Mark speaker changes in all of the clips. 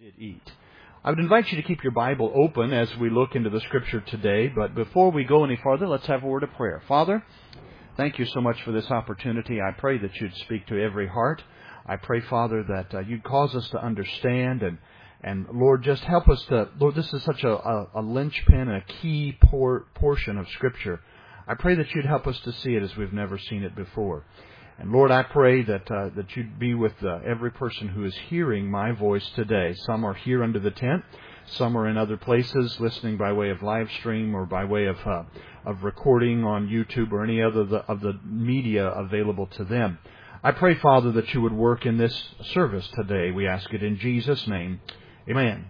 Speaker 1: did eat. I would invite you to keep your Bible open as we look into the Scripture today, but before we go any farther, let's have a word of prayer. Father, thank you so much for this opportunity. I pray that you'd speak to every heart. I pray, Father, that you'd cause us to understand and Lord, just help us to, Lord, this is such a linchpin and a key portion of Scripture. I pray that you'd help us to see it as we've never seen it before. And Lord, I pray that you'd be with every person who is hearing my voice today. Some are here under the tent. Some are in other places listening by way of live stream or by way of recording on YouTube or any other of the media available to them. I pray, Father, that you would work in this service today. We ask it in Jesus' name. Amen.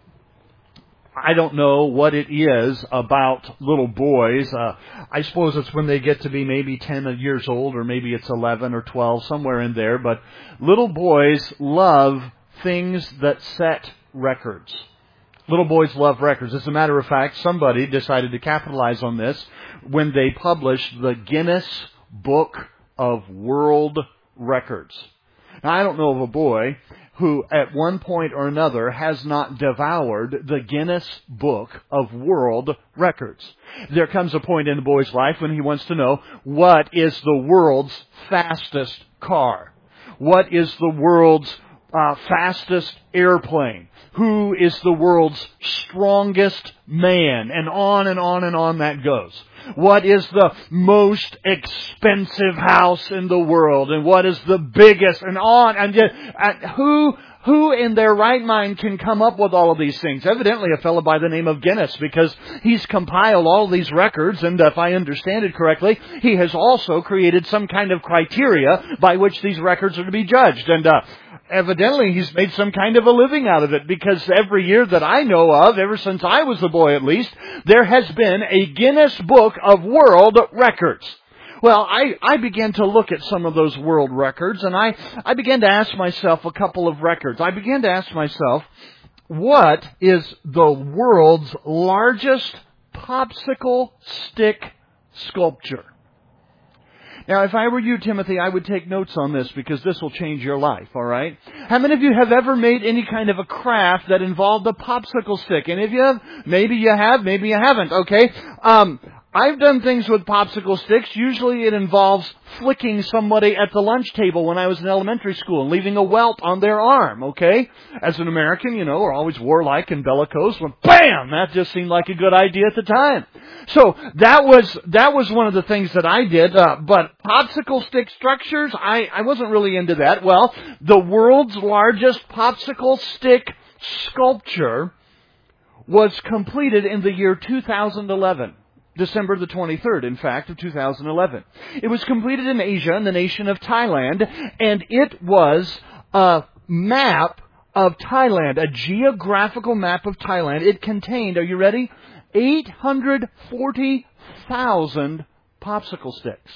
Speaker 1: I don't know what it is about little boys. I suppose it's when they get to be maybe 10 years old, or maybe it's 11 or 12, somewhere in there. But little boys love things that set records. Little boys love records. As a matter of fact, somebody decided to capitalize on this when they published the Guinness Book of World Records. Now, I don't know of a boy who at one point or another has not devoured the Guinness Book of World Records. There comes a point in the boy's life when he wants to know, what is the world's fastest car? What is the world's fastest airplane? Who is the world's strongest man? And on and on and on that goes. What is the most expensive house in the world? And what is the biggest? And on. And who in their right mind can come up with all of these things? Evidently a fellow by the name of Guinness, because he's compiled all these records, and if I understand it correctly, he has also created some kind of criteria by which these records are to be judged. And evidently he's made some kind of a living out of it, because every year that I know of, ever since I was a boy at least, there has been a Guinness Book of World Records. Well, I began to look at some of those world records, and I began to ask myself a couple of records. I began to ask myself, what is the world's largest popsicle stick sculpture? Now, if I were you, Timothy, I would take notes on this, because this will change your life, all right? How many of you have ever made any kind of a craft that involved a popsicle stick? Any of you have? Maybe you have, maybe you haven't, okay? I've done things with popsicle sticks. Usually it involves flicking somebody at the lunch table when I was in elementary school and leaving a welt on their arm, okay? As an American, we're always warlike and bellicose. When bam! That just seemed like a good idea at the time. So that was one of the things that I did. But popsicle stick structures, I wasn't really into that. Well, the world's largest popsicle stick sculpture was completed in the year 2011. December the 23rd, in fact, of 2011. It was completed in Asia, in the nation of Thailand, and it was a map of Thailand, a geographical map of Thailand. It contained, are you ready? 840,000 popsicle sticks.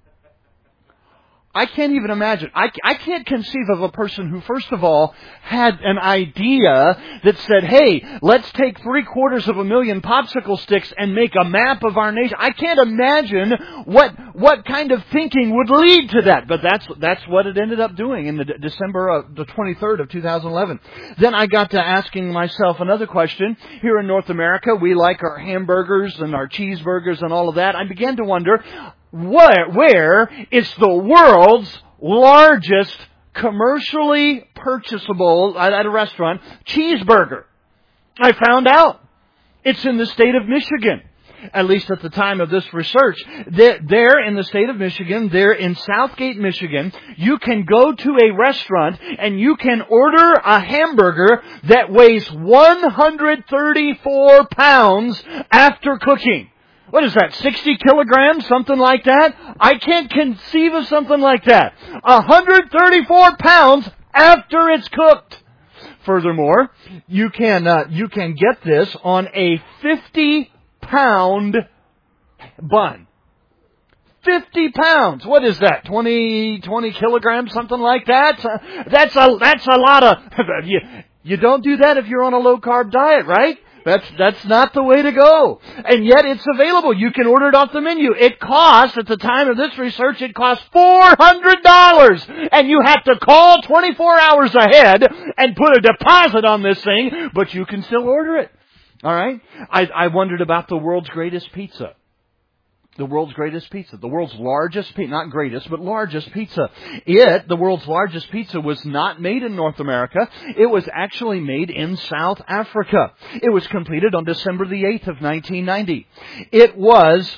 Speaker 1: I can't even imagine. I can't conceive of a person who, first of all, had an idea that said, hey, let's take 750,000 popsicle sticks and make a map of our nation. I can't imagine what kind of thinking would lead to that. But that's what it ended up doing in the December of the 23rd of 2011. Then I got to asking myself another question. Here in North America, we like our hamburgers and our cheeseburgers and all of that. I began to wonder, where is the world's largest commercially purchasable, at a restaurant, cheeseburger? I found out. It's in the state of Michigan. At least at the time of this research. There in the state of Michigan, there in Southgate, Michigan, you can go to a restaurant and you can order a hamburger that weighs 134 pounds after cooking. What is that, 60 kilograms, something like that? I can't conceive of something like that. 134 pounds after it's cooked. Furthermore, you can get this on a 50-pound bun. 50 pounds. What is that? 20 kilograms, something like that? That's a lot of... You don't do that if you're on a low-carb diet, right? That's not the way to go. And yet it's available. You can order it off the menu. It costs, at the time of this research, it costs $400. And you have to call 24 hours ahead and put a deposit on this thing, but you can still order it. All right? I wondered about the world's greatest pizza. The world's greatest pizza. The world's largest pizza. Not greatest, but largest pizza. The world's largest pizza, was not made in North America. It was actually made in South Africa. It was completed on December the 8th of 1990. It was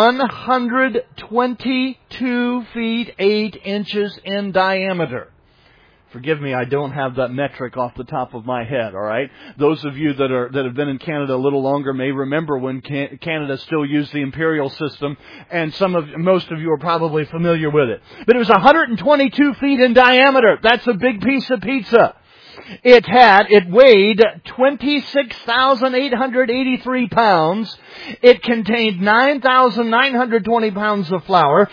Speaker 1: 122 feet 8 inches in diameter. Forgive me, I don't have that metric off the top of my head, all right? Those of you that have been in Canada a little longer may remember when Canada still used the imperial system, and most of you are probably familiar with it. But it was 122 feet in diameter. That's a big piece of pizza. It weighed 26,883 pounds. It contained 9,920 pounds of flour,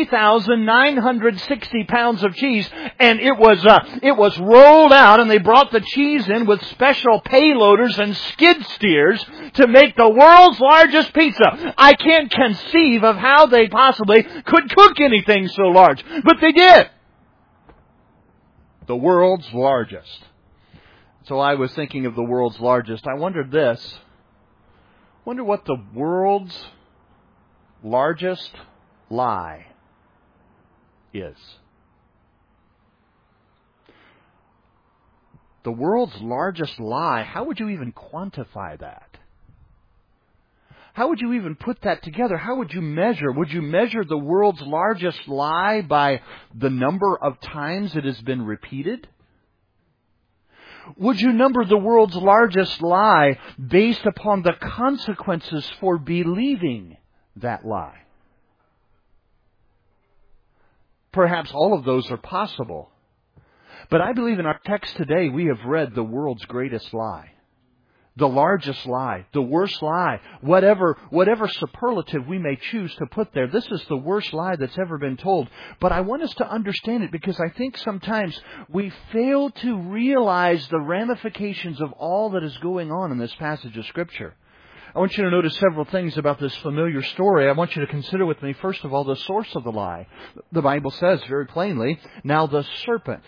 Speaker 1: 3,960 pounds of cheese, and it was rolled out, and they brought the cheese in with special payloaders and skid steers to make the world's largest pizza. I can't conceive of how they possibly could cook anything so large, but they did. The world's largest. So I was thinking of the world's largest. I wondered this. Wonder what the world's largest lie is. The world's largest lie, how would you even quantify that? How would you even put that together? How would you measure? Would you measure the world's largest lie by the number of times it has been repeated? Would you number the world's largest lie based upon the consequences for believing that lie? Perhaps all of those are possible. But I believe in our text today we have read the world's greatest lie. The largest lie, the worst lie, whatever superlative we may choose to put there. This is the worst lie that's ever been told. But I want us to understand it because I think sometimes we fail to realize the ramifications of all that is going on in this passage of Scripture. I want you to notice several things about this familiar story. I want you to consider with me, first of all, the source of the lie. The Bible says very plainly, now the serpent.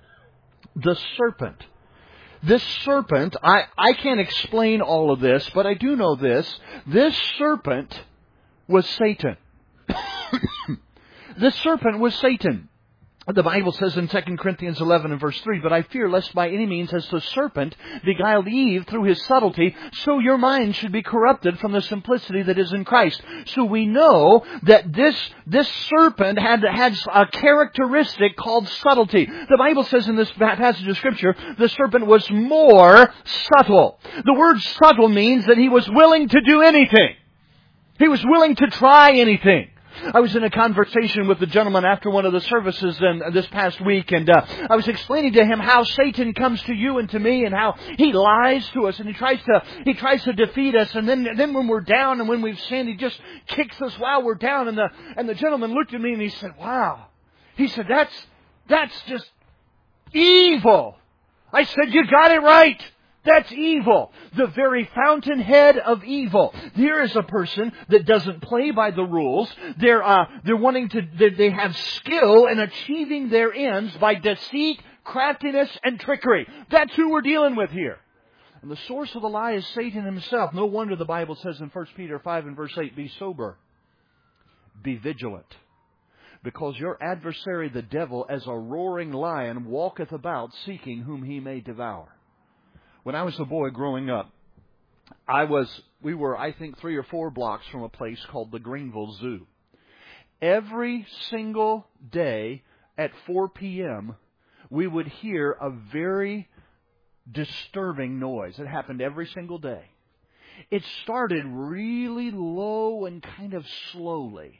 Speaker 1: This serpent, I can't explain all of this, but I do know this. This serpent was Satan. This serpent was Satan. The Bible says in 2 Corinthians 11 and verse 3, but I fear lest by any means as the serpent beguiled Eve through his subtlety, so your mind should be corrupted from the simplicity that is in Christ. So we know that this serpent had a characteristic called subtlety. The Bible says in this passage of Scripture, the serpent was more subtle. The word subtle means that he was willing to do anything. He was willing to try anything. I was in a conversation with a gentleman after one of the services this past week, and I was explaining to him how Satan comes to you and to me, and how he lies to us, and he tries to defeat us, and then when we're down and when we've sinned, he just kicks us while we're down. And the gentleman looked at me and he said, "Wow," he said, "That's just evil." I said, "You got it right. That's evil. The very fountainhead of evil." Here is a person that doesn't play by the rules. They have skill in achieving their ends by deceit, craftiness, and trickery. That's who we're dealing with here. And the source of the lie is Satan himself. No wonder the Bible says in 1 Peter 5 and verse 8, be sober, be vigilant. Because your adversary the devil as a roaring lion walketh about seeking whom he may devour. When I was a boy growing up, we were, I think, 3 or 4 blocks from a place called the Greenville Zoo. Every single day at 4 p.m., we would hear a very disturbing noise. It happened every single day. It started really low and kind of slowly.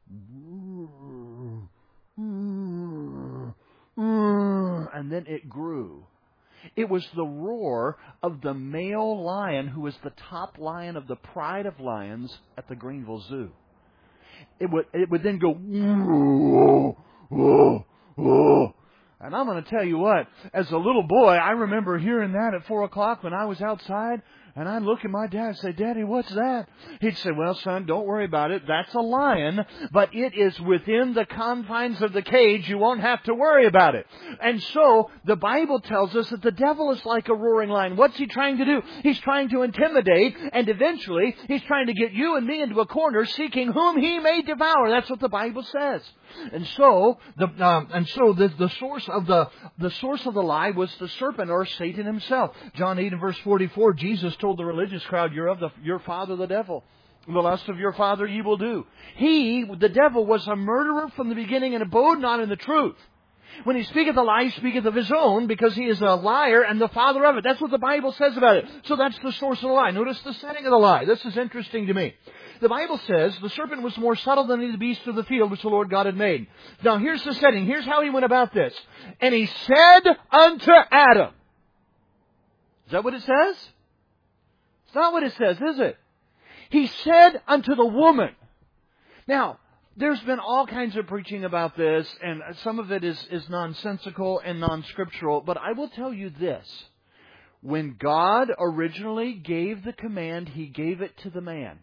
Speaker 1: And then it grew. It was the roar of the male lion who was the top lion of the pride of lions at the Greenville Zoo. It would then go, whoa, whoa, whoa. And I'm going to tell you what, as a little boy, I remember hearing that at 4 o'clock when I was outside. And I'd look at my dad and say, Daddy, what's that? He'd say, well, son, don't worry about it. That's a lion, but it is within the confines of the cage. You won't have to worry about it. And so, the Bible tells us that the devil is like a roaring lion. What's he trying to do? He's trying to intimidate, and eventually, he's trying to get you and me into a corner, seeking whom he may devour. That's what the Bible says. And so, the source of the lie was the serpent, or Satan himself. John 8 and verse 44, Jesus told the religious crowd, you're of your father the devil. The lust of your father ye will do. He, the devil, was a murderer from the beginning and abode not in the truth. When he speaketh a lie, he speaketh of his own, because he is a liar and the father of it. That's what the Bible says about it. So that's the source of the lie. Notice the setting of the lie. This is interesting to me. The Bible says the serpent was more subtle than any beast of the field which the Lord God had made. Now here's the setting. Here's how he went about this. And he said unto Adam. Is that what it says? It's not what it says, is it? He said unto the woman. Now, there's been all kinds of preaching about this, and some of it is nonsensical and non-scriptural, but I will tell you this. When God originally gave the command, He gave it to the man.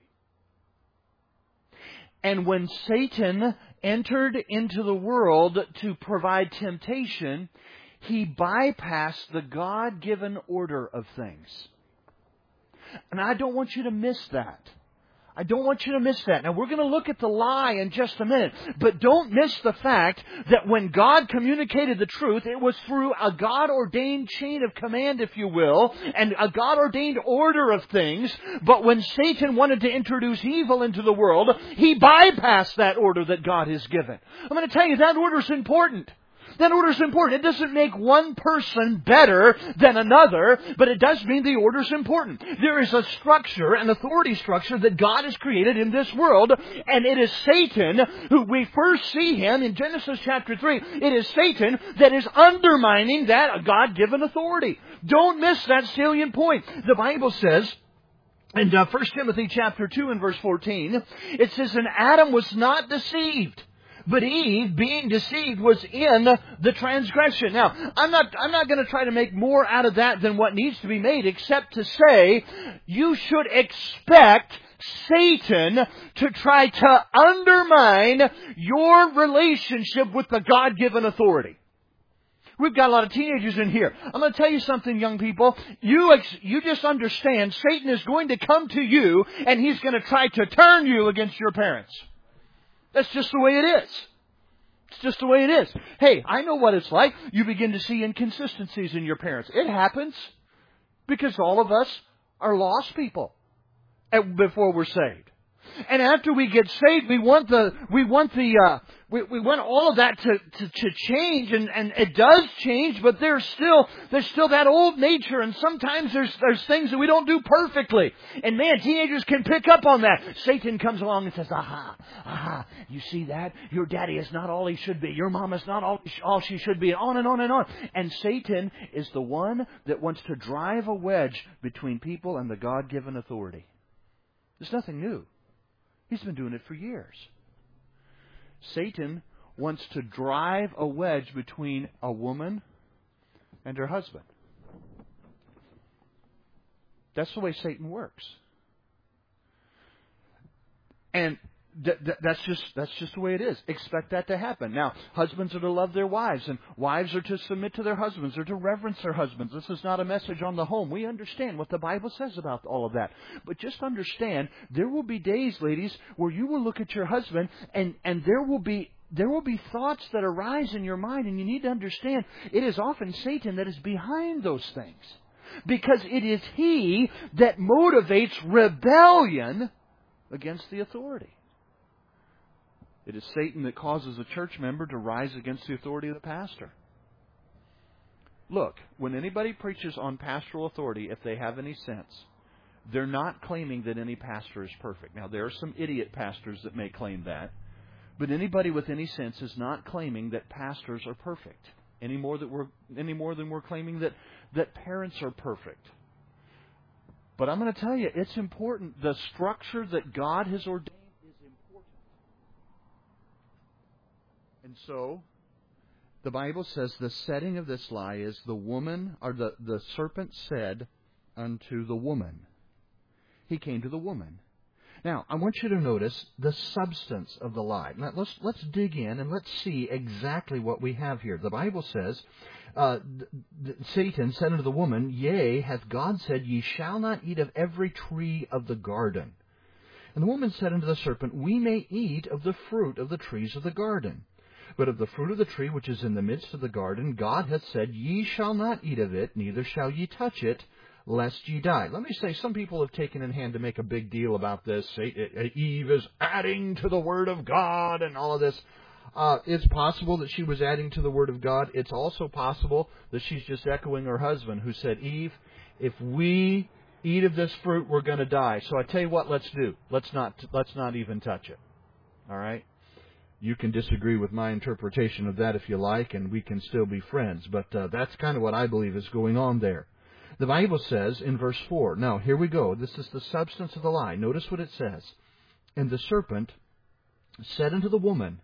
Speaker 1: And when Satan entered into the world to provide temptation, he bypassed the God-given order of things. And I don't want you to miss that. I don't want you to miss that. Now, we're going to look at the lie in just a minute. But don't miss the fact that when God communicated the truth, it was through a God-ordained chain of command, if you will, and a God-ordained order of things. But when Satan wanted to introduce evil into the world, he bypassed that order that God has given. I'm going to tell you, that order is important. That order is important. It doesn't make one person better than another, but it does mean the order is important. There is a structure, an authority structure that God has created in this world, and it is Satan who we first see him in Genesis chapter 3. It is Satan that is undermining that God-given authority. Don't miss that salient point. The Bible says, in 1 Timothy chapter 2 and verse 14, it says, and Adam was not deceived, but Eve, being deceived, was in the transgression. Now, I'm not going to try to make more out of that than what needs to be made, except to say you should expect Satan to try to undermine your relationship with the God-given authority. We've got a lot of teenagers in here. I'm going to tell you something, young people. You just understand Satan is going to come to you and he's going to try to turn you against your parents. That's just the way it is. It's just the way it is. Hey, I know what it's like. You begin to see inconsistencies in your parents. It happens because all of us are lost people before we're saved. And after we get saved, we want all of that to change, and it does change, but there's still that old nature, and sometimes there's things that we don't do perfectly. And man, teenagers can pick up on that. Satan comes along and says, aha, you see that? Your daddy is not all he should be. Your mom is not all she should be. And on and on and on. And Satan is the one that wants to drive a wedge between people and the God-given authority. There's nothing new. He's been doing it for years. Satan wants to drive a wedge between a woman and her husband. That's the way Satan works. And that's just the way it is. Expect that to happen. Now, husbands are to love their wives, and wives are to submit to their husbands, or to reverence their husbands. This is not a message on the home. We understand what the Bible says about all of that. But just understand, there will be days, ladies, where you will look at your husband, and there will be thoughts that arise in your mind, and you need to understand it is often Satan that is behind those things. Because it is he that motivates rebellion against the authority. It is Satan that causes a church member to rise against the authority of the pastor. Look, when anybody preaches on pastoral authority, if they have any sense, they're not claiming that any pastor is perfect. Now, there are some idiot pastors that may claim that, but anybody with any sense is not claiming that pastors are perfect any more than we're claiming that parents are perfect. But I'm going to tell you, it's important. The structure that God has ordained is important. And so, the Bible says the setting of this lie is the woman, or the serpent said unto the woman. He came to the woman. Now, I want you to notice the substance of the lie. Now, let's dig in and let's see exactly what we have here. The Bible says, Satan said unto the woman, Yea, hath God said, Ye shall not eat of every tree of the garden. And the woman said unto the serpent, We may eat of the fruit of the trees of the garden. But of the fruit of the tree which is in the midst of the garden, God hath said, Ye shall not eat of it, neither shall ye touch it, lest ye die. Let me say, some people have taken in hand to make a big deal about this. Eve is adding to the Word of God and all of this. It's possible that she was adding to the Word of God. It's also possible that she's just echoing her husband who said, Eve, if we eat of this fruit, we're going to die. So I tell you what, let's do. Let's not even touch it. All right? You can disagree with my interpretation of that if you like, and we can still be friends. But that's kind of what I believe is going on there. The Bible says in verse 4, now here we go. This is the substance of the lie. Notice what it says. And the serpent said unto the woman,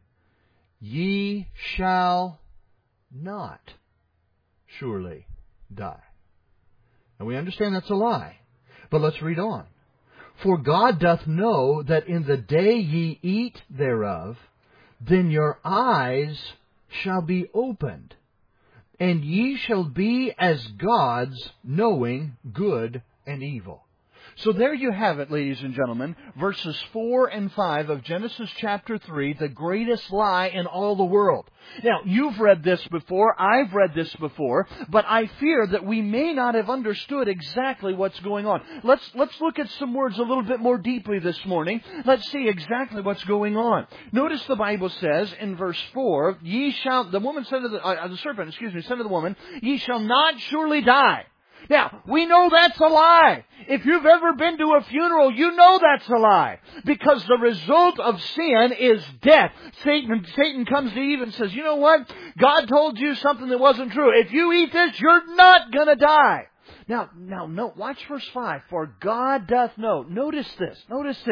Speaker 1: Ye shall not surely die. Now we understand that's a lie. But let's read on. For God doth know that in the day ye eat thereof, then your eyes shall be opened, and ye shall be as gods, knowing good and evil. So there you have it, ladies and gentlemen, verses 4 and 5 of Genesis chapter 3, the greatest lie in all the world. Now, you've read this before, I've read this before, but I fear that we may not have understood exactly what's going on. Let's look at some words a little bit more deeply this morning. Let's see exactly what's going on. Notice the Bible says in verse 4, the woman said to the serpent, said to the woman, Ye shall not surely die. Now, we know that's a lie. If you've ever been to a funeral, you know that's a lie. Because the result of sin is death. Satan comes to Eve and says, you know what? God told you something that wasn't true. If you eat this, you're not going to die. Now, watch verse 5. For God doth know. Notice this.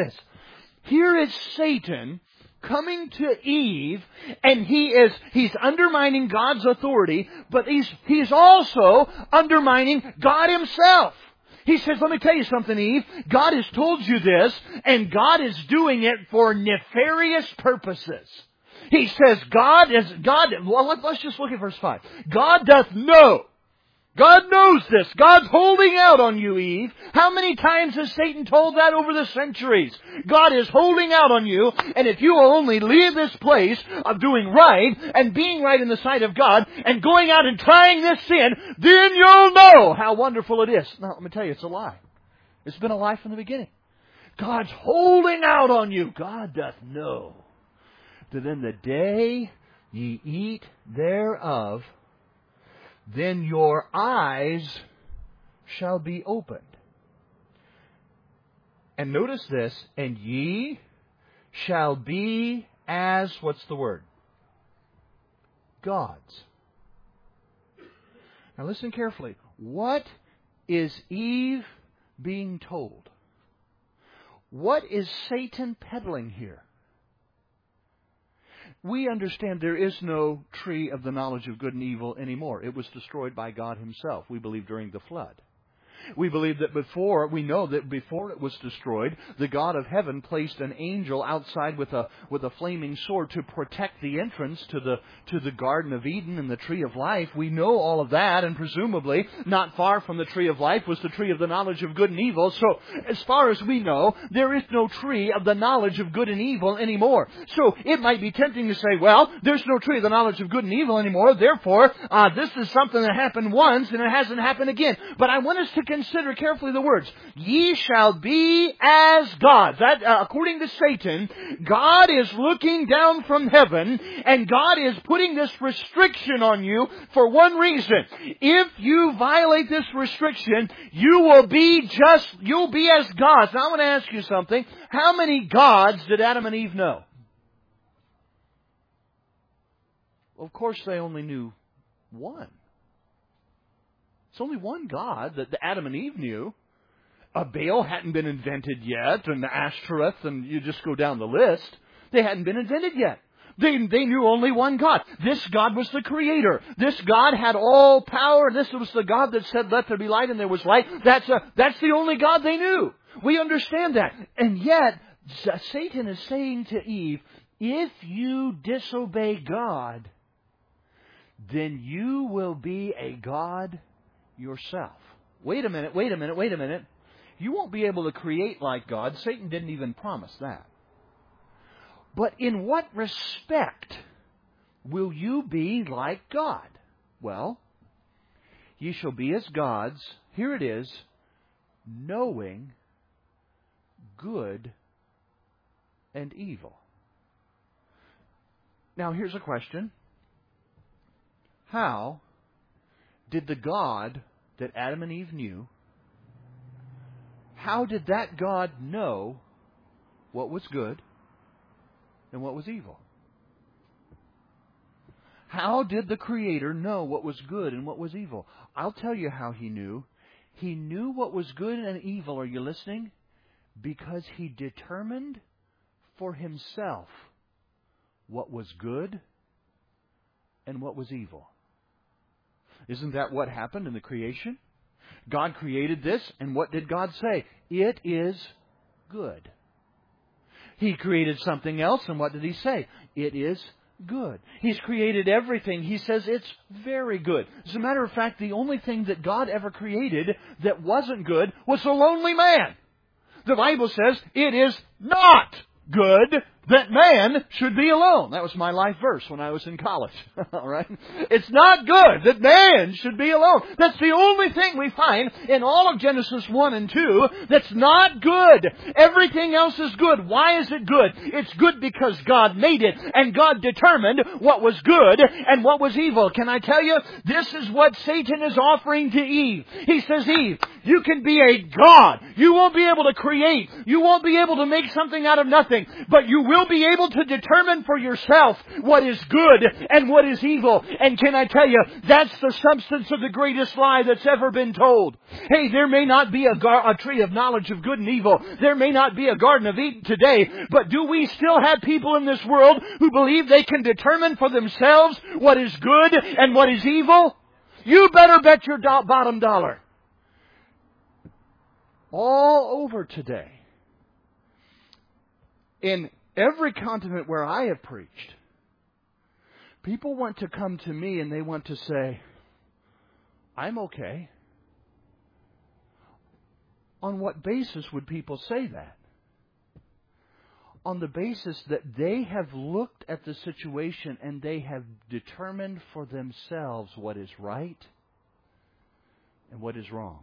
Speaker 1: Here is Satan coming to Eve, and he's undermining God's authority, but he's also undermining God Himself. He says, let me tell you something, Eve. God has told you this, and God is doing it for nefarious purposes. He says, let's just look at verse 5. God doth know. God knows this. God's holding out on you, Eve. How many times has Satan told that over the centuries? God is holding out on you, and if you will only leave this place of doing right and being right in the sight of God and going out and trying this sin, then you'll know how wonderful it is. Now, let me tell you, it's a lie. It's been a lie from the beginning. God's holding out on you. God doth know that in the day ye eat thereof, then your eyes shall be opened. And notice this, and ye shall be as, what's the word? Gods. Now listen carefully. What is Eve being told? What is Satan peddling here? We understand there is no tree of the knowledge of good and evil anymore. It was destroyed by God Himself, we believe, during the flood. We believe that before it was destroyed, the God of heaven placed an angel outside with a flaming sword to protect the entrance to the Garden of Eden and the tree of life. We know all of that, and presumably not far from the tree of life was the tree of the knowledge of good and evil. So as far as we know, there is no tree of the knowledge of good and evil anymore. So it might be tempting to say, well, there's no tree of the knowledge of good and evil anymore, therefore this is something that happened once and it hasn't happened again. But I want us to consider carefully the words. Ye shall be as gods. That, according to Satan, God is looking down from heaven, and God is putting this restriction on you for one reason. If you violate this restriction, you'll be as gods. Now I want to ask you something. How many gods did Adam and Eve know? Well, of course they only knew one. It's only one God that Adam and Eve knew. Baal hadn't been invented yet, and Ashtoreth, and you just go down the list. They hadn't been invented yet. They knew only one God. This God was the Creator. This God had all power. This was the God that said, "Let there be light," and there was light. That's the only God they knew. We understand that. And yet, Satan is saying to Eve, if you disobey God, then you will be a god yourself. Wait a minute. You won't be able to create like God. Satan didn't even promise that. But in what respect will you be like God? Well, ye shall be as gods, here it is, knowing good and evil. Now here's a question. How did the God that Adam and Eve knew, how did that God know what was good and what was evil? How did the Creator know what was good and what was evil? I'll tell you how He knew. He knew what was good and evil, are you listening? Because He determined for Himself what was good and what was evil. Isn't that what happened in the creation? God created this, and what did God say? It is good. He created something else, and what did He say? It is good. He's created everything. He says it's very good. As a matter of fact, the only thing that God ever created that wasn't good was a lonely man. The Bible says it is not good that man should be alone. That was my life verse when I was in college. All right? It's not good that man should be alone. That's the only thing we find in all of Genesis 1 and 2 that's not good. Everything else is good. Why is it good? It's good because God made it, and God determined what was good and what was evil. Can I tell you? This is what Satan is offering to Eve. He says, Eve, you can be a god. You won't be able to create. You won't be able to make something out of nothing. But you will be able to determine for yourself what is good and what is evil. And can I tell you, that's the substance of the greatest lie that's ever been told. Hey, there may not be a tree of knowledge of good and evil. There may not be a Garden of Eden today. But do we still have people in this world who believe they can determine for themselves what is good and what is evil? You better bet your bottom dollar. All over today, in every continent where I have preached, people want to come to me and they want to say, I'm okay. On what basis would people say that? On the basis that they have looked at the situation and they have determined for themselves what is right and what is wrong.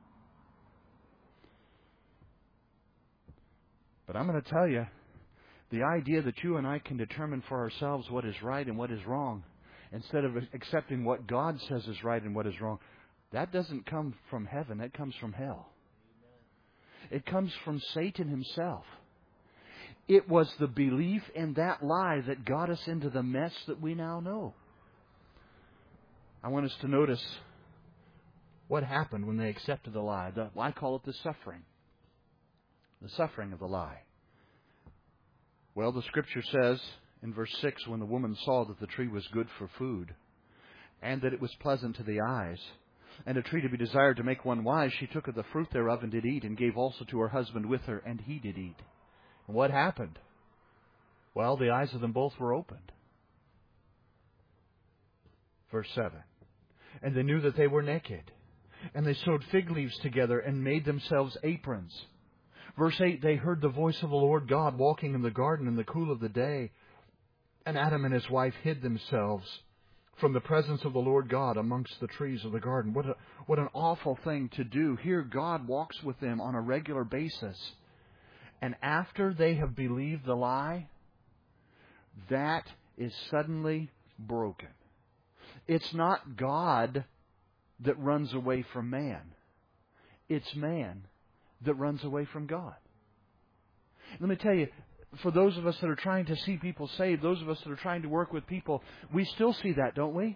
Speaker 1: But I'm going to tell you, the idea that you and I can determine for ourselves what is right and what is wrong, instead of accepting what God says is right and what is wrong, that doesn't come from heaven. That comes from hell. It comes from Satan himself. It was the belief in that lie that got us into the mess that we now know. I want us to notice what happened when they accepted the lie. I call it the suffering. The suffering of the lie. Well, the Scripture says in verse 6, when the woman saw that the tree was good for food, and that it was pleasant to the eyes, and a tree to be desired to make one wise, she took of the fruit thereof and did eat, and gave also to her husband with her, and he did eat. And what happened? Well, the eyes of them both were opened. Verse 7. And they knew that they were naked, and they sewed fig leaves together and made themselves aprons. Verse 8, they heard the voice of the Lord God walking in the garden in the cool of the day. And Adam and his wife hid themselves from the presence of the Lord God amongst the trees of the garden. What an awful thing to do. Here God walks with them on a regular basis. And after they have believed the lie, that is suddenly broken. It's not God that runs away from man. It's man that runs away from God. Let me tell you, for those of us that are trying to see people saved, those of us that are trying to work with people, we still see that, don't we?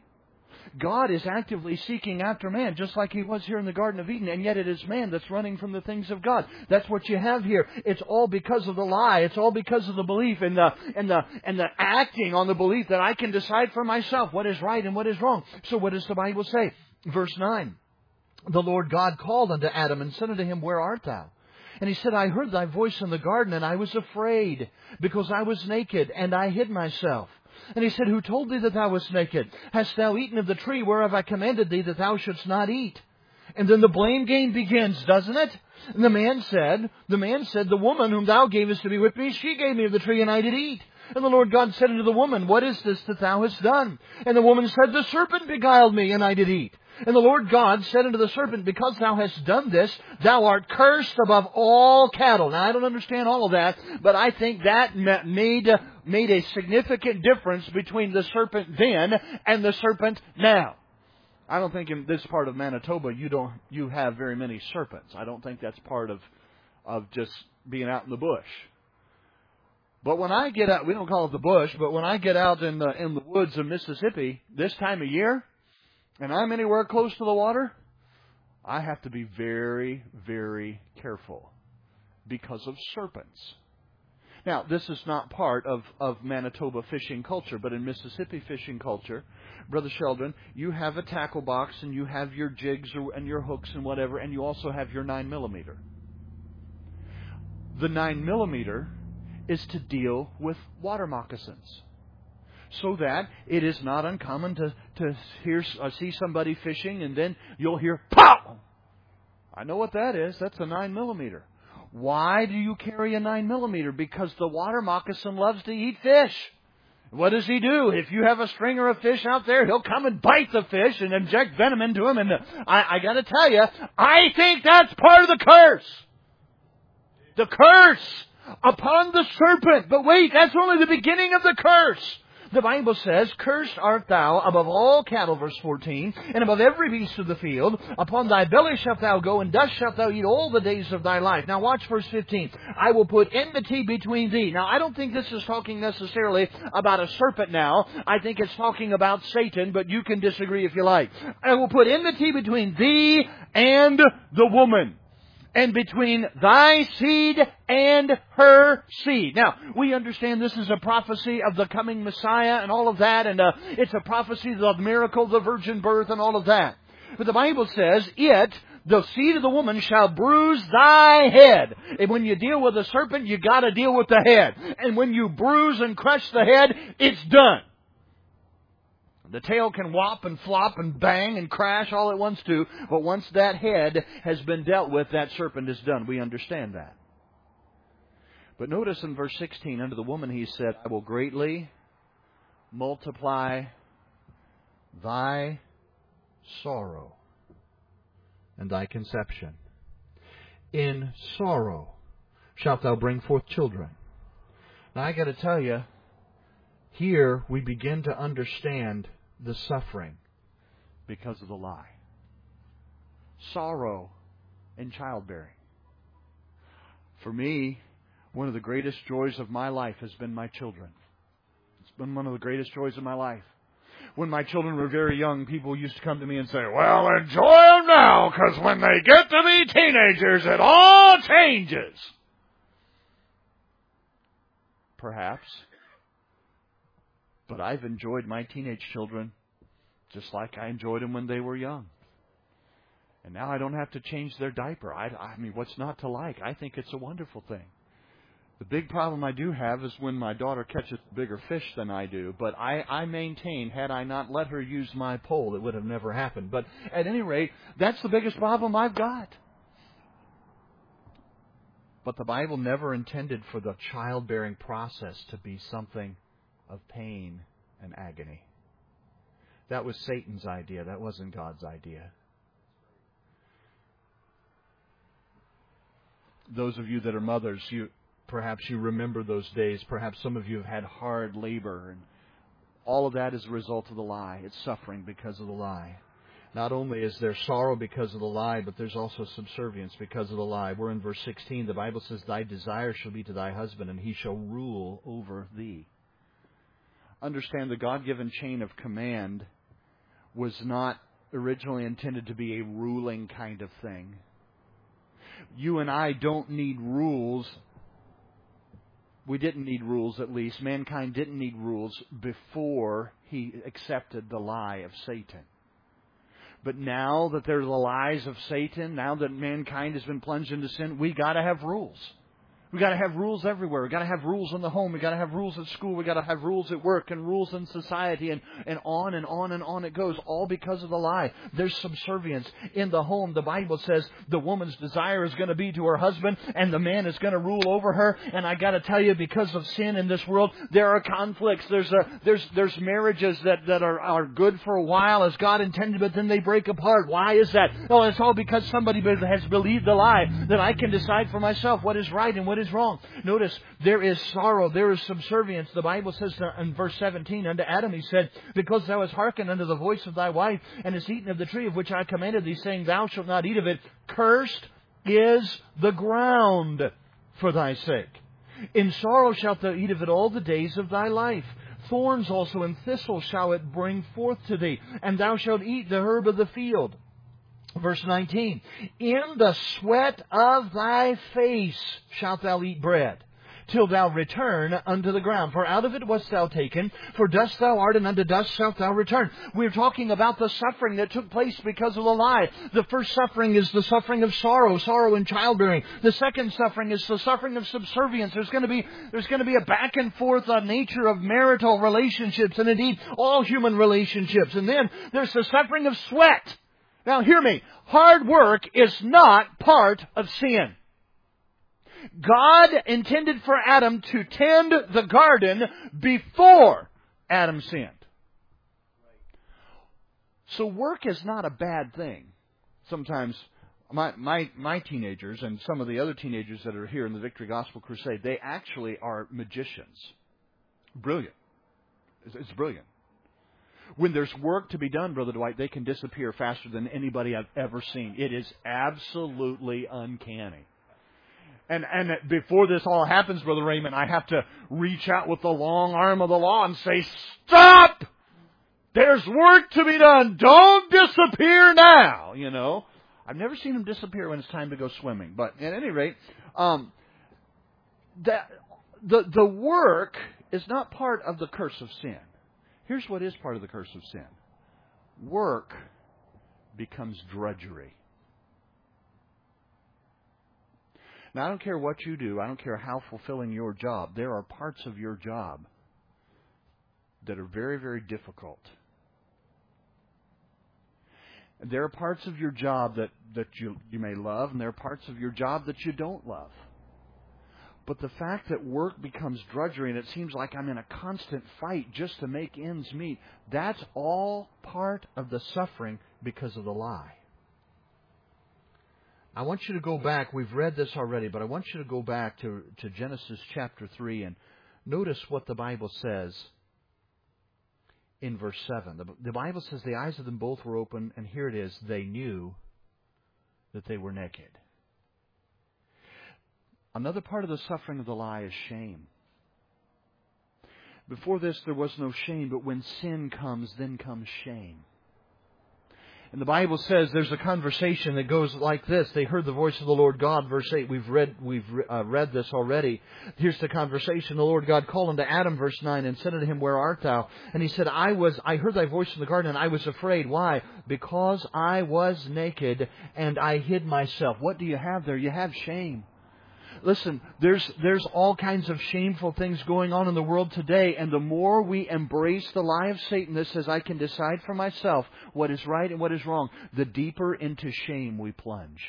Speaker 1: God is actively seeking after man, just like He was here in the Garden of Eden, and yet it is man that's running from the things of God. That's what you have here. It's all because of the lie. It's all because of the belief and the acting on the belief that I can decide for myself what is right and what is wrong. So what does the Bible say? Verse 9. The Lord God called unto Adam and said unto him, Where art thou? And he said, I heard thy voice in the garden, and I was afraid, because I was naked, and I hid myself. And he said, Who told thee that thou wast naked? Hast thou eaten of the tree whereof I commanded thee that thou shouldst not eat? And then the blame game begins, doesn't it? And the man said, The woman whom thou gavest to be with me, she gave me of the tree, and I did eat. And the Lord God said unto the woman, What is this that thou hast done? And the woman said, The serpent beguiled me, and I did eat. And the Lord God said unto the serpent, Because thou hast done this, thou art cursed above all cattle. Now, I don't understand all of that, but I think that made a significant difference between the serpent then and the serpent now. I don't think in this part of Manitoba you have very many serpents. I don't think that's part of just being out in the bush. But when I get out, we don't call it the bush, but when I get out in the woods of Mississippi this time of year, and I'm anywhere close to the water, I have to be very, very careful because of serpents. Now, this is not part of Manitoba fishing culture, but in Mississippi fishing culture, Brother Sheldon, you have a tackle box and you have your jigs and your hooks and whatever, and you also have your 9mm. The 9mm is to deal with water moccasins. So that it is not uncommon to see somebody fishing and then you'll hear pop! I know what that is. That's a 9mm. Why do you carry a 9mm? Because the water moccasin loves to eat fish. What does he do? If you have a stringer of fish out there, he'll come and bite the fish and inject venom into him. And I got to tell you, I think that's part of the curse. The curse upon the serpent. But wait, that's only the beginning of the curse. The Bible says, Cursed art thou above all cattle, verse 14, and above every beast of the field. Upon thy belly shalt thou go, and dust shalt thou eat all the days of thy life. Now watch verse 15. I will put enmity between thee. Now I don't think this is talking necessarily about a serpent now. I think it's talking about Satan, but you can disagree if you like. I will put enmity between thee and the woman, and between thy seed and her seed. Now, we understand this is a prophecy of the coming Messiah and all of that, and it's a prophecy of the miracle, the virgin birth, and all of that. But the Bible says, the seed of the woman shall bruise thy head. And when you deal with a serpent, you got to deal with the head. And when you bruise and crush the head, it's done. The tail can whop and flop and bang and crash all it wants to, but once that head has been dealt with, that serpent is done. We understand that. But notice in verse 16, unto the woman he said, I will greatly multiply thy sorrow and thy conception. In sorrow shalt thou bring forth children. Now I got to tell you, here we begin to understand the suffering because of the lie. Sorrow in childbearing. For me, one of the greatest joys of my life has been my children. It's been one of the greatest joys of my life. When my children were very young, people used to come to me and say, well, enjoy them now, because when they get to be teenagers, it all changes. Perhaps. But I've enjoyed my teenage children just like I enjoyed them when they were young. And now I don't have to change their diaper. I mean, what's not to like? I think it's a wonderful thing. The big problem I do have is when my daughter catches bigger fish than I do. But I maintain, had I not let her use my pole, it would have never happened. But at any rate, that's the biggest problem I've got. But the Bible never intended for the childbearing process to be something of pain and agony. That was Satan's idea. That wasn't God's idea. Those of you that are mothers, perhaps you remember those days. Perhaps some of you have had hard labor. And all of that is a result of the lie. It's suffering because of the lie. Not only is there sorrow because of the lie, but there's also subservience because of the lie. We're in verse 16. The Bible says, thy desire shall be to thy husband, and he shall rule over thee. Understand the God-given chain of command was not originally intended to be a ruling kind of thing. You and I don't need rules. We didn't need rules, at least. Mankind didn't need rules before he accepted the lie of Satan. But now that there's the lies of Satan, now that mankind has been plunged into sin, we got to have rules. We got to have rules everywhere. We got to have rules in the home. We got to have rules at school. We got to have rules at work and rules in society, and on and on and on it goes. All because of the lie. There's subservience in the home. The Bible says the woman's desire is going to be to her husband, and the man is going to rule over her. And I got to tell you, because of sin in this world, there are conflicts. There's marriages that are good for a while as God intended, but then they break apart. Why is that? Oh, it's all because somebody has believed the lie that I can decide for myself what is right and what is wrong. Notice, there is sorrow, there is subservience. The Bible says in verse 17, unto Adam he said, because thou hast hearkened unto the voice of thy wife, and hast eaten of the tree of which I commanded thee, saying, thou shalt not eat of it, cursed is the ground for thy sake. In sorrow shalt thou eat of it all the days of thy life. Thorns also and thistles shall it bring forth to thee, and thou shalt eat the herb of the field. Verse 19, in the sweat of thy face shalt thou eat bread, till thou return unto the ground. For out of it wast thou taken, for dust thou art, and unto dust shalt thou return. We're talking about the suffering that took place because of the lie. The first suffering is the suffering of sorrow in childbearing. The second suffering is the suffering of subservience. There's going to be a back and forth nature of marital relationships, and indeed all human relationships. And then there's the suffering of sweat. Now hear me, hard work is not part of sin. God intended for Adam to tend the garden before Adam sinned. So work is not a bad thing. Sometimes my teenagers and some of the other teenagers that are here in the Victory Gospel Crusade, they actually are magicians. Brilliant. It's brilliant. When there's work to be done, Brother Dwight, they can disappear faster than anybody I've ever seen. It is absolutely uncanny. And before this all happens, Brother Raymond, I have to reach out with the long arm of the law and say, stop! There's work to be done. Don't disappear now, you know. I've never seen them disappear when it's time to go swimming. But at any rate, the work is not part of the curse of sin. Here's what is part of the curse of sin. Work becomes drudgery. Now, I don't care what you do. I don't care how fulfilling your job. There are parts of your job that are very, very difficult. There are parts of your job that you may love, and there are parts of your job that you don't love. But the fact that work becomes drudgery and it seems like I'm in a constant fight just to make ends meet, that's all part of the suffering because of the lie. I want you to go back. We've read this already, but I want you to go back to Genesis chapter 3 and notice what the Bible says in verse 7. The Bible says the eyes of them both were open, and here it is, they knew that they were naked. Another part of the suffering of the lie is shame. Before this, there was no shame, but when sin comes, then comes shame. And the Bible says there's a conversation that goes like this. They heard the voice of the Lord God, verse 8. We've read this already. Here's the conversation. The Lord God called unto Adam, verse 9, and said unto him, where art thou? And he said, I heard thy voice in the garden, and I was afraid. Why? Because I was naked, and I hid myself. What do you have there? You have shame. Listen, there's all kinds of shameful things going on in the world today, and the more we embrace the lie of Satan that says I can decide for myself what is right and what is wrong, the deeper into shame we plunge.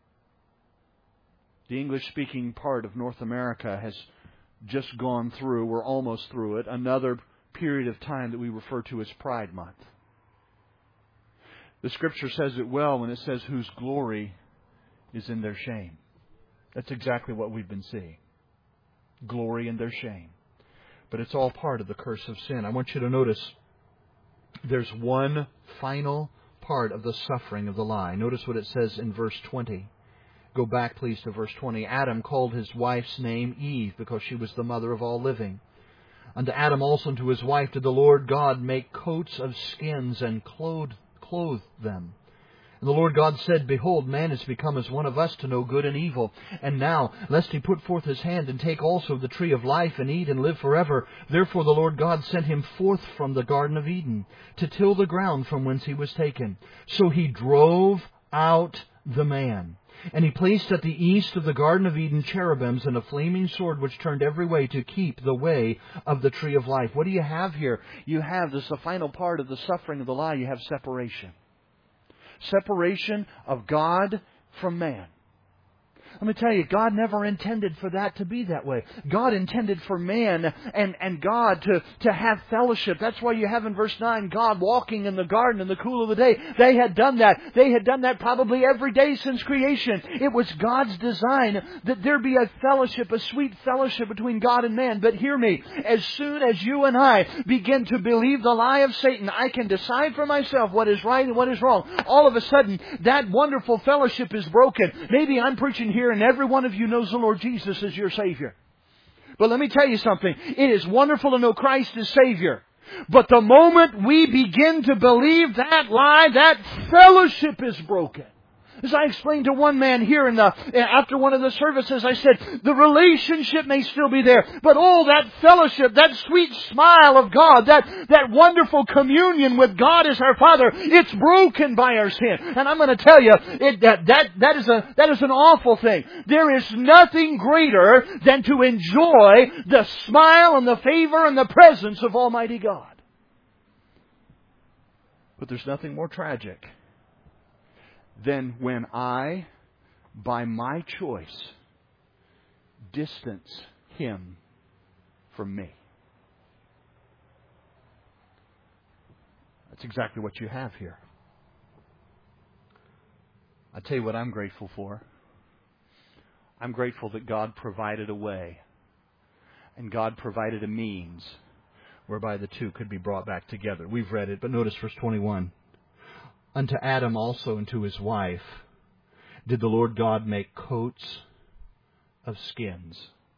Speaker 1: The English-speaking part of North America has just gone through, we're almost through it, another period of time that we refer to as Pride Month. The Scripture says it well when it says, whose glory is in their shame. That's exactly what we've been seeing. Glory in their shame. But it's all part of the curse of sin. I want you to notice there's one final part of the suffering of the lie. Notice what it says in verse 20. Go back, please, to verse 20. Adam called his wife's name Eve, because she was the mother of all living. Unto Adam also and to his wife did the Lord God make coats of skins and clothed
Speaker 2: clothed them. And the Lord God said, Behold, man is become as one of us to know good and evil. And now, lest he put forth his hand and take also the tree of life and eat and live forever. Therefore the Lord God sent him forth from the Garden of Eden to till the ground from whence he was taken. So he drove out the man. And he placed at the east of the Garden of Eden cherubims and a flaming sword which turned every way to keep the way of the tree of life. What do you have here? You have, this is the final part of the suffering of the lie, you have separation. Separation of God from man. Let me tell you, God never intended for that to be that way. God intended for man and God to have fellowship. That's why you have in verse 9, God walking in the garden in the cool of the day. They had done that. They had done that probably every day since creation. It was God's design that there be a fellowship, a sweet fellowship between God and man. But hear me, as soon as you and I begin to believe the lie of Satan, I can decide for myself what is right and what is wrong. All of a sudden, that wonderful fellowship is broken. Maybe I'm preaching here and every one of you knows the Lord Jesus as your Savior. But let me tell you something. It is wonderful to know Christ as Savior. But the moment we begin to believe that lie, that fellowship is broken. As I explained to one man here after one of the services, I said, the relationship may still be there, but that fellowship, that sweet smile of God, that wonderful communion with God as our Father, it's broken by our sin. And I'm going to tell you, that is an awful thing. There is nothing greater than to enjoy the smile and the favor and the presence of Almighty God. But there's nothing more tragic than when I, by my choice, distance Him from me. That's exactly what you have here. I'll tell you what I'm grateful for. I'm grateful that God provided a way, and God provided a means whereby the two could be brought back together. We've read it, but notice verse 21. Unto Adam also and to his wife did the Lord God make coats of skins.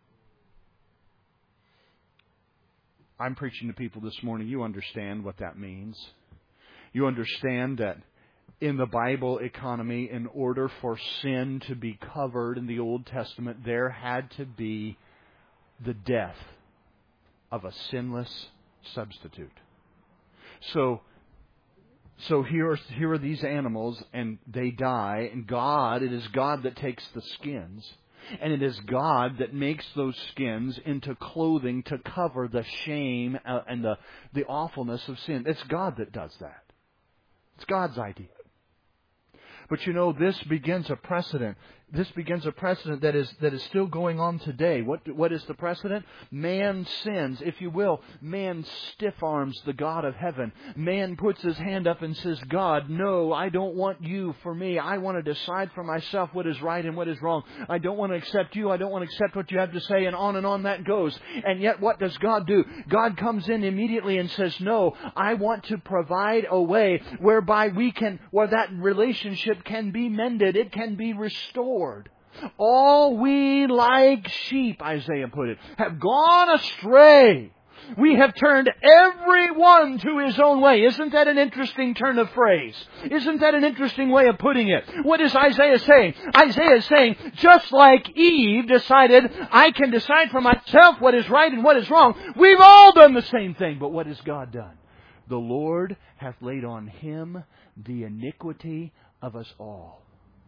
Speaker 2: I'm preaching to people this morning. You understand what that means. You understand that in the Bible economy, in order for sin to be covered in the Old Testament, there had to be the death of a sinless substitute. So here are these animals, and they die, and it is God that takes the skins, and it is God that makes those skins into clothing to cover the shame and the awfulness of sin. It's God that does that. It's God's idea. But you know, this begins a precedent. This begins a precedent that is still going on today. What is the precedent? Man sins, if you will. Man stiff-arms the God of heaven. Man puts his hand up and says, God, no, I don't want you for me. I want to decide for myself what is right and what is wrong. I don't want to accept you. I don't want to accept what you have to say. And on that goes. And yet what does God do? God comes in immediately and says, no, I want to provide a way whereby where that relationship can be mended. It can be restored. All we like sheep, Isaiah put it, have gone astray. We have turned everyone to his own way. Isn't that an interesting turn of phrase? Isn't that an interesting way of putting it? What is Isaiah saying? Isaiah is saying, just like Eve decided, I can decide for myself what is right and what is wrong, we've all done the same thing. But what has God done? The Lord hath laid on Him the iniquity of us all.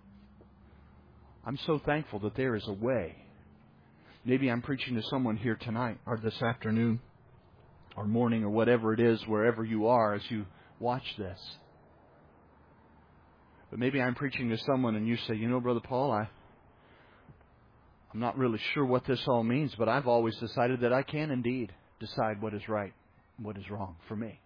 Speaker 2: I'm so thankful that there is a way. Maybe I'm preaching to someone here tonight or this afternoon or morning or whatever it is, wherever you are as you watch this. But maybe I'm preaching to someone and you say, you know, Brother Paul, I'm not really sure what this all means, but I've always decided that I can indeed decide what is right and what is wrong for me.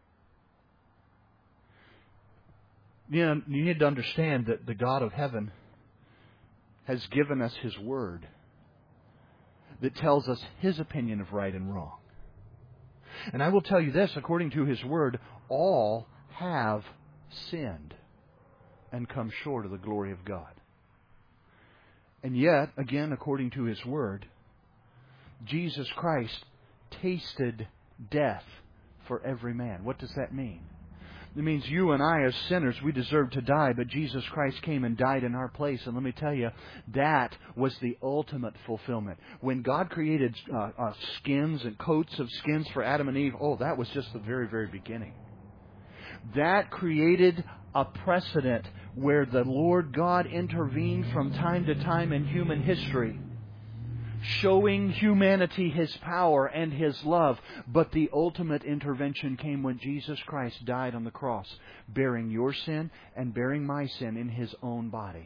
Speaker 2: You know, you need to understand that the God of heaven has given us His Word that tells us His opinion of right and wrong. And I will tell you this, according to His Word, all have sinned and come short of the glory of God. And yet, again, according to His Word, Jesus Christ tasted death for every man. What does that mean?
Speaker 1: It means you and I as sinners, we deserve to die, but Jesus Christ came and died in our place. And let me tell you, that was the ultimate fulfillment. When God created skins and coats of skins for Adam and Eve, that was just the very, very beginning. That created a precedent where the Lord God intervened from time to time in human history, showing humanity His power and His love. But the ultimate intervention came when Jesus Christ died on the cross, bearing your sin and bearing my sin in His own body.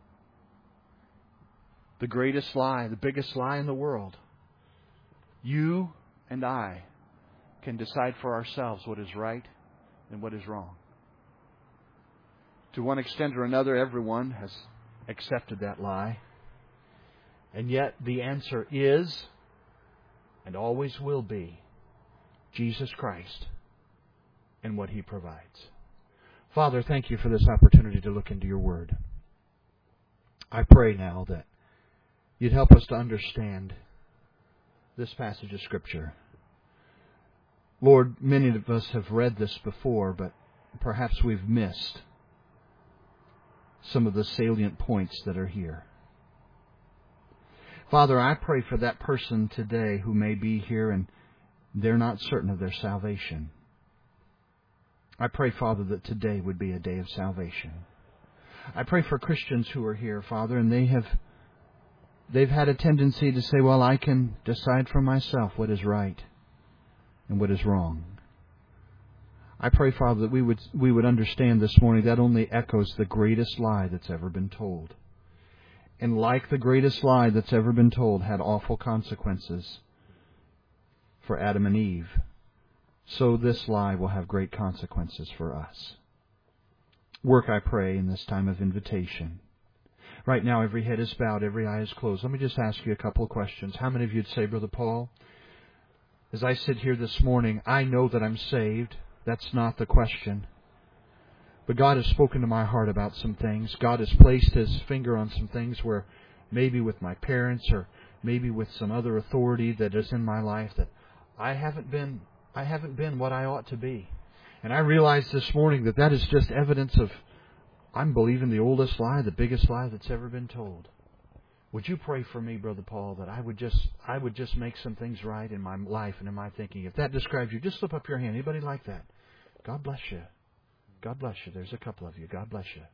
Speaker 1: The greatest lie, the biggest lie in the world. You and I can decide for ourselves what is right and what is wrong. To one extent or another, everyone has accepted that lie. And yet the answer is, and always will be, Jesus Christ and what He provides. Father, thank You for this opportunity to look into Your Word. I pray now that You'd help us to understand this passage of Scripture. Lord, many of us have read this before, but perhaps we've missed some of the salient points that are here. Father, I pray for that person today who may be here and they're not certain of their salvation. I pray, Father, that today would be a day of salvation. I pray for Christians who are here, Father, and they've had a tendency to say, well, I can decide for myself what is right and what is wrong. I pray, Father, that we would understand this morning that only echoes the greatest lie that's ever been told. And like the greatest lie that's ever been told had awful consequences for Adam and Eve, so this lie will have great consequences for us. Work, I pray, in this time of invitation. Right now, every head is bowed, every eye is closed. Let me just ask you a couple of questions. How many of you would say, Brother Paul, as I sit here this morning, I know that I'm saved. That's not the question. But God has spoken to my heart about some things. God has placed His finger on some things where maybe with my parents or maybe with some other authority that is in my life that I haven't been what I ought to be. And I realized this morning that that is just evidence of I'm believing the oldest lie, the biggest lie that's ever been told. Would you pray for me, Brother Paul, that I would just make some things right in my life and in my thinking? If that describes you, just slip up your hand. Anybody like that? God bless you. God bless you. There's a couple of you. God bless you.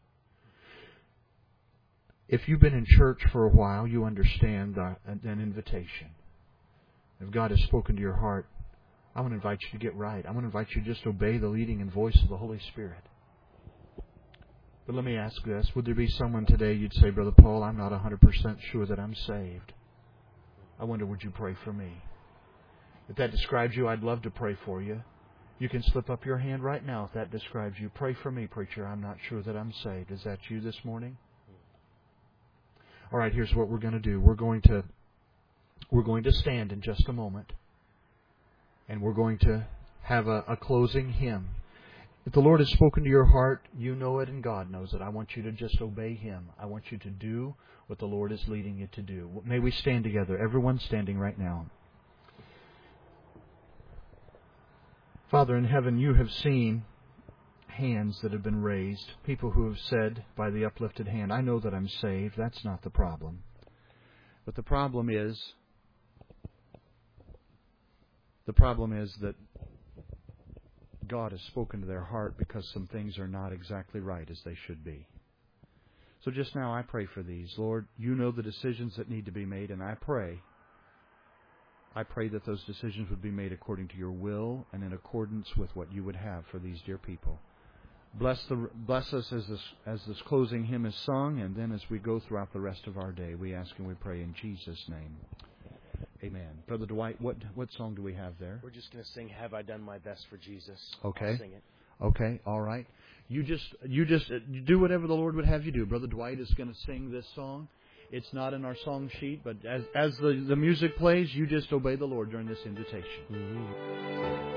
Speaker 1: If you've been in church for a while, you understand an invitation. If God has spoken to your heart, I want to invite you to get right. I want to invite you to just obey the leading and voice of the Holy Spirit. But let me ask this. Would there be someone today you'd say, Brother Paul, I'm not 100% sure that I'm saved. I wonder, would you pray for me? If that describes you, I'd love to pray for you. You can slip up your hand right now if that describes you. Pray for me, preacher. I'm not sure that I'm saved. Is that you this morning? All right, here's what we're going to do. We're going to stand in just a moment. And we're going to have a closing hymn. If the Lord has spoken to your heart, you know it and God knows it. I want you to just obey Him. I want you to do what the Lord is leading you to do. May we stand together. Everyone standing right now. Father in heaven, you have seen hands that have been raised. People who have said by the uplifted hand, I know that I'm saved. That's not the problem. But the problem is that God has spoken to their heart because some things are not exactly right as they should be. So just now I pray for these. Lord, you know the decisions that need to be made, and I pray that those decisions would be made according to your will and in accordance with what you would have for these dear people. Bless us as this closing hymn is sung, and then as we go throughout the rest of our day, we ask and we pray in Jesus' name. Amen. Brother Dwight, what song do we have there?
Speaker 3: We're just going to sing "Have I Done My Best for Jesus."
Speaker 1: Okay.
Speaker 3: I'll sing it.
Speaker 1: Okay. All right. You just do whatever the Lord would have you do. Brother Dwight is going to sing this song. It's not in our song sheet, but as the music plays, you just obey the Lord during this invitation.
Speaker 3: Mm-hmm.